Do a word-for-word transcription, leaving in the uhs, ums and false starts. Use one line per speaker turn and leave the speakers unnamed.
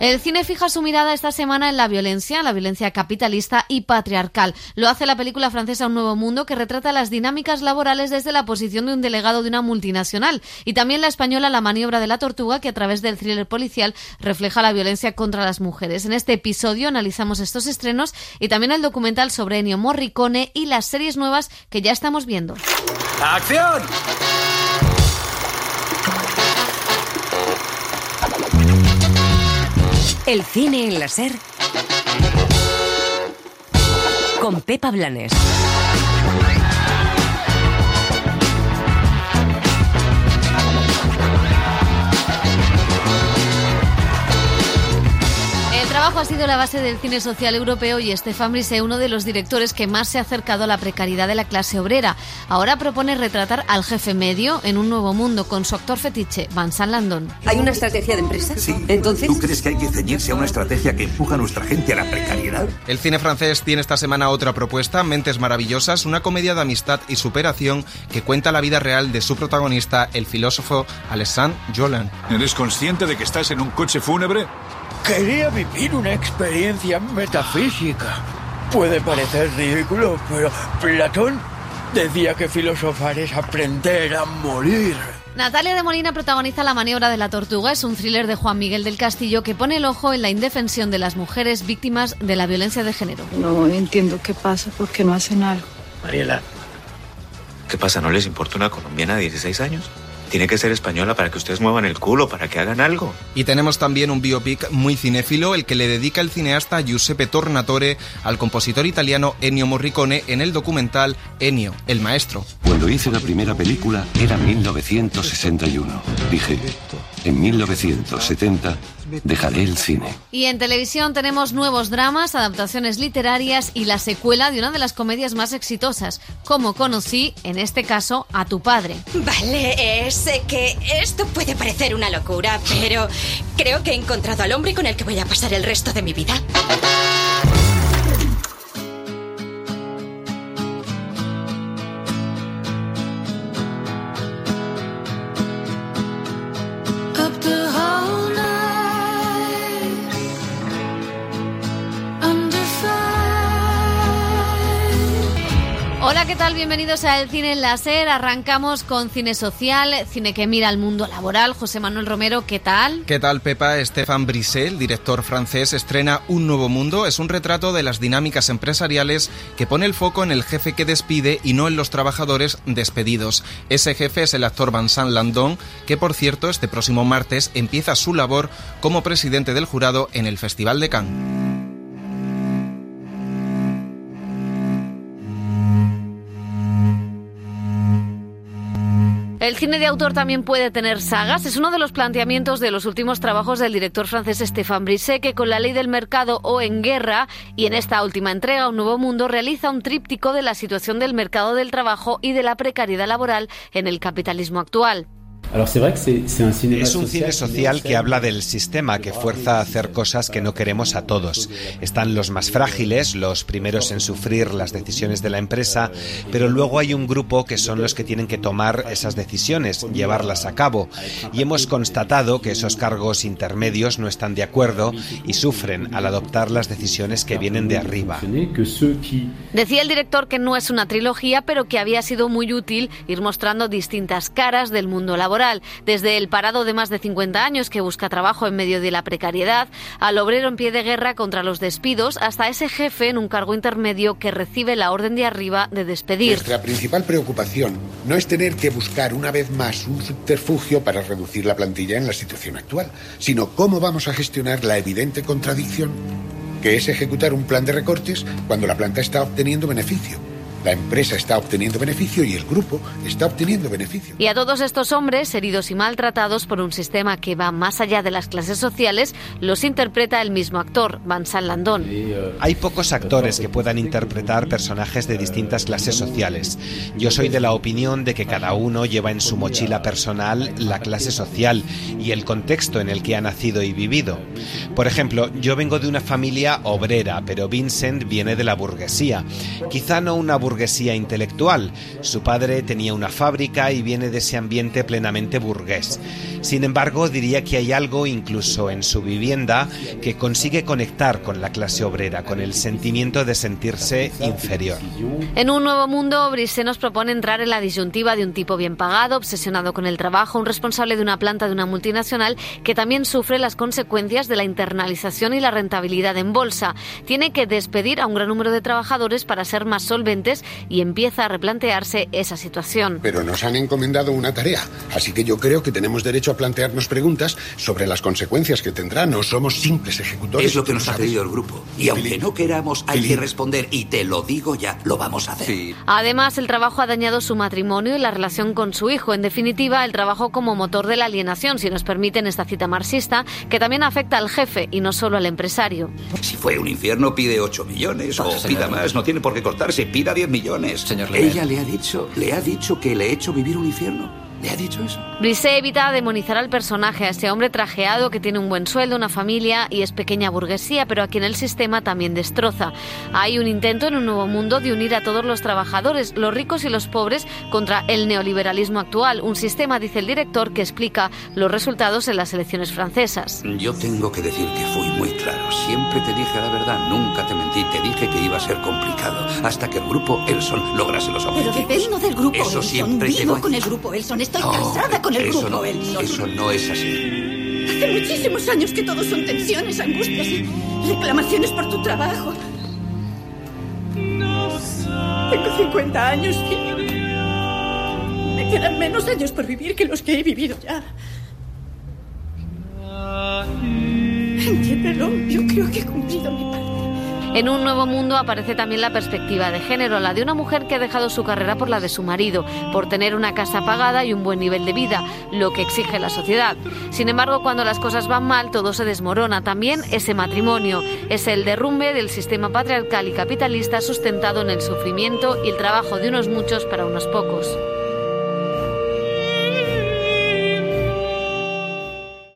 El cine fija su mirada esta semana en la violencia, la violencia capitalista y patriarcal. Lo hace la película francesa Un nuevo mundo, que retrata las dinámicas laborales desde la posición de un delegado de una multinacional. Y también la española La maniobra de la tortuga, que a través del thriller policial refleja la violencia contra las mujeres. En este episodio analizamos estos estrenos y también el documental sobre Ennio Morricone y las series nuevas que ya estamos viendo.
¡Acción!
El cine en la SER con Pepa Blanes.
El trabajo ha sido la base del cine social europeo y Stéphane Brisé, uno de los directores que más se ha acercado a la precariedad de la clase obrera. Ahora propone retratar al jefe medio en Un nuevo mundo con su actor fetiche, Vincent Landon.
¿Hay una estrategia de empresa?
Sí.
Entonces,
¿Tú crees que hay que ceñirse a una estrategia que empuja a nuestra gente a la precariedad?
El cine francés tiene esta semana otra propuesta, Mentes maravillosas, una comedia de amistad y superación que cuenta la vida real de su protagonista, el filósofo Alexandre Jolin.
¿Eres consciente de que estás en un coche fúnebre?
Quería vivir una experiencia metafísica. Puede parecer ridículo, pero Platón decía que filosofar es aprender a morir.
Natalia de Molina protagoniza La maniobra de la tortuga. Es un thriller de Juan Miguel del Castillo que pone el ojo en la indefensión de las mujeres víctimas de la violencia de género.
No entiendo qué pasa, ¿por qué no hacen algo?
Mariela, ¿qué pasa? ¿No les importa una colombiana de dieciséis años? Tiene que ser española para que ustedes muevan el culo, para que hagan algo.
Y tenemos también un biopic muy cinéfilo, el que le dedica el cineasta Giuseppe Tornatore al compositor italiano Ennio Morricone en el documental Ennio, el maestro.
Cuando hice la primera película era mil novecientos sesenta y uno. Dije, en mil novecientos setenta dejaré el cine.
Y en televisión tenemos nuevos dramas, adaptaciones literarias y la secuela de una de las comedias más exitosas, Cómo conocí, en este caso, a tu padre.
Vale, sé que esto puede parecer una locura, pero creo que he encontrado al hombre con el que voy a pasar el resto de mi vida.
Hola, ¿qué tal? Bienvenidos a El Cine en la SER. Arrancamos con cine social, cine que mira al mundo laboral. José Manuel Romero, ¿qué tal?
¿Qué tal, Pepa? Stéphane Brisé, el director francés, estrena Un nuevo mundo. Es un retrato de las dinámicas empresariales que pone el foco en el jefe que despide y no en los trabajadores despedidos. Ese jefe es el actor Vincent Landon, que, por cierto, este próximo martes empieza su labor como presidente del jurado en el Festival de Cannes.
El cine de autor también puede tener sagas. Es uno de los planteamientos de los últimos trabajos del director francés Stéphane Brisé, que con La ley del mercado o En guerra, y en esta última entrega, Un nuevo mundo, realiza un tríptico de la situación del mercado del trabajo y de la precariedad laboral en el capitalismo actual.
Es un cine social que habla del sistema que fuerza a hacer cosas que no queremos a todos. Están los más frágiles, los primeros en sufrir las decisiones de la empresa, pero luego hay un grupo que son los que tienen que tomar esas decisiones, llevarlas a cabo. Y hemos constatado que esos cargos intermedios no están de acuerdo y sufren al adoptar las decisiones que vienen de arriba.
Decía el director que no es una trilogía, pero que había sido muy útil ir mostrando distintas caras del mundo laboral. Desde el parado de más de cincuenta años que busca trabajo en medio de la precariedad, al obrero en pie de guerra contra los despidos, hasta ese jefe en un cargo intermedio que recibe la orden de arriba de despedir.
Nuestra principal preocupación no es tener que buscar una vez más un subterfugio para reducir la plantilla en la situación actual, sino cómo vamos a gestionar la evidente contradicción que es ejecutar un plan de recortes cuando la planta está obteniendo beneficio. La empresa está obteniendo beneficio y el grupo está obteniendo beneficio.
Y a todos estos hombres, heridos y maltratados por un sistema que va más allá de las clases sociales, los interpreta el mismo actor, Vincent Landon.
Hay pocos actores que puedan interpretar personajes de distintas clases sociales. Yo soy de la opinión de que cada uno lleva en su mochila personal la clase social y el contexto en el que ha nacido y vivido. Por ejemplo, yo vengo de una familia obrera, pero Vincent viene de la burguesía. Quizá no una burguesía burguesía intelectual. Su padre tenía una fábrica y viene de ese ambiente plenamente burgués. Sin embargo, diría que hay algo, incluso en su vivienda, que consigue conectar con la clase obrera, con el sentimiento de sentirse inferior.
En Un nuevo mundo, Brisset nos propone entrar en la disyuntiva de un tipo bien pagado, obsesionado con el trabajo, un responsable de una planta de una multinacional que también sufre las consecuencias de la internalización y la rentabilidad en bolsa. Tiene que despedir a un gran número de trabajadores para ser más solventes y empieza a replantearse esa situación.
Pero nos han encomendado una tarea, así que yo creo que tenemos derecho a plantearnos preguntas sobre las consecuencias que tendrá. No somos simples ejecutores.
Es lo que nos ha pedido el grupo. Y aunque no queramos, hay que responder. Y te lo digo ya, lo vamos a hacer. Sí.
Además, el trabajo ha dañado su matrimonio y la relación con su hijo. En definitiva, el trabajo como motor de la alienación, si nos permiten esta cita marxista, que también afecta al jefe y no solo al empresario.
Si fue un infierno, pide ocho millones o oh, pida más. No tiene por qué cortarse, pida diez millones. Señor Ella le ha dicho, le ha dicho que le he hecho vivir un infierno. ¿Le ha dicho eso?
Brisset evita demonizar al personaje, a este hombre trajeado que tiene un buen sueldo, una familia y es pequeña burguesía, pero a quien el sistema también destroza. Hay un intento en Un nuevo mundo de unir a todos los trabajadores, los ricos y los pobres, contra el neoliberalismo actual. Un sistema, dice el director, que explica los resultados en las elecciones francesas.
Yo tengo que decir que fui muy claro. Siempre te dije la verdad, nunca te mentí. Te dije que iba a ser complicado hasta que el grupo Elson lograse los objetivos.
Pero dependo del grupo
Eso
Elson.
siempre
Vivo
te lo...
con el grupo Elson. Estoy
no,
casada con el
eso
grupo
no,
Elson.
Eso no es así.
Hace muchísimos años que todos son tensiones, angustias y reclamaciones por tu trabajo. Tengo cincuenta años y me quedan menos años por vivir que los que he vivido ya. Entiéndelo, yo creo que he cumplido mi parte.
En Un nuevo mundo aparece también la perspectiva de género, la de una mujer que ha dejado su carrera por la de su marido, por tener una casa pagada y un buen nivel de vida, lo que exige la sociedad. Sin embargo, cuando las cosas van mal, todo se desmorona. También ese matrimonio es el derrumbe del sistema patriarcal y capitalista sustentado en el sufrimiento y el trabajo de unos muchos para unos pocos.